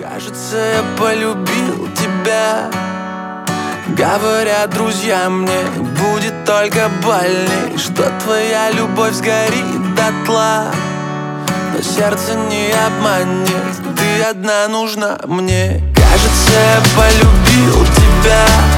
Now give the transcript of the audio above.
Кажется, я полюбил тебя. Говорят друзья мне, будет только больней, что твоя любовь сгорит дотла. Но сердце не обманет, ты одна нужна мне. Кажется, я полюбил тебя.